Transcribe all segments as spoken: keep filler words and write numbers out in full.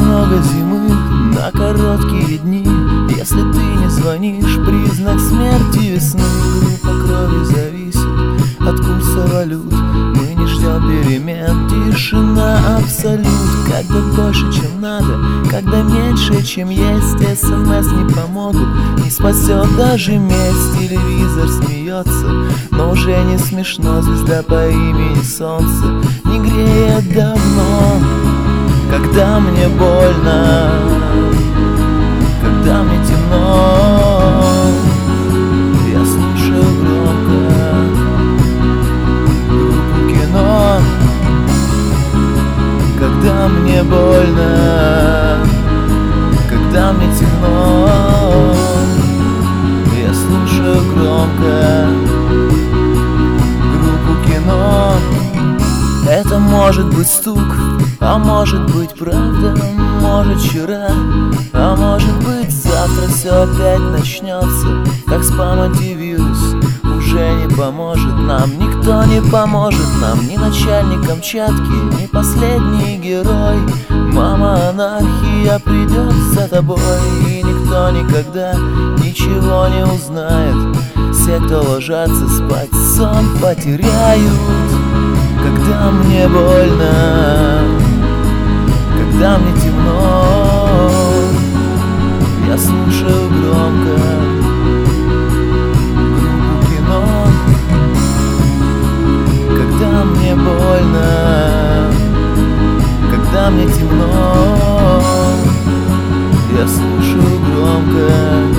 много зимы на короткие дни. Если ты не звонишь, признак смерти весны. Группа крови зависит от курса валют. Мы не ждем перемен, тишина абсолют. Когда больше, чем надо, когда меньше, чем есть. СМС не помогут, не спасет даже месть. Телевизор смеется, но уже не смешно. Звезда по имени Солнце не греет давно. Когда мне больно, когда мне темно, я слушаю громко группу Кино. Когда мне больно, когда мне темно, я слушаю громко группу Кино. Это может быть стук, а может быть правда, может вчера, а может быть завтра все опять начнется. Как спам-антивирус уже не поможет нам, никто не поможет нам, ни начальник Камчатки, ни последний герой. Мама анархия придет за тобой, и никто никогда ничего не узнает. Все, кто ложатся спать, сон потеряют. Когда мне больно, когда мне темно, я слушаю громко группу Кино. Когда мне больно, когда мне темно, я слушаю громко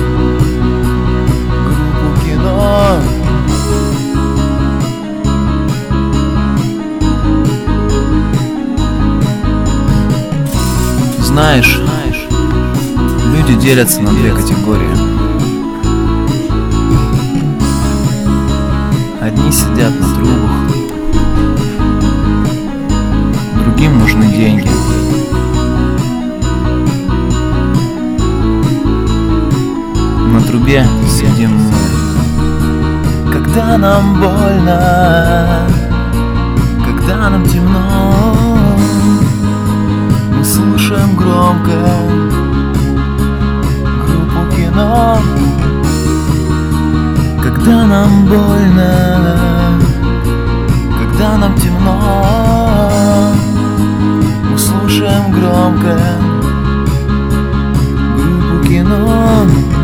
группу Кино. Знаешь, люди делятся на две категории. Одни сидят на трубах, другим нужны деньги. На трубе сидим мы. Когда нам больно, когда нам темно, мы слушаем громко группу Кино. Когда нам больно, когда нам темно, мы слушаем громко группу Кино.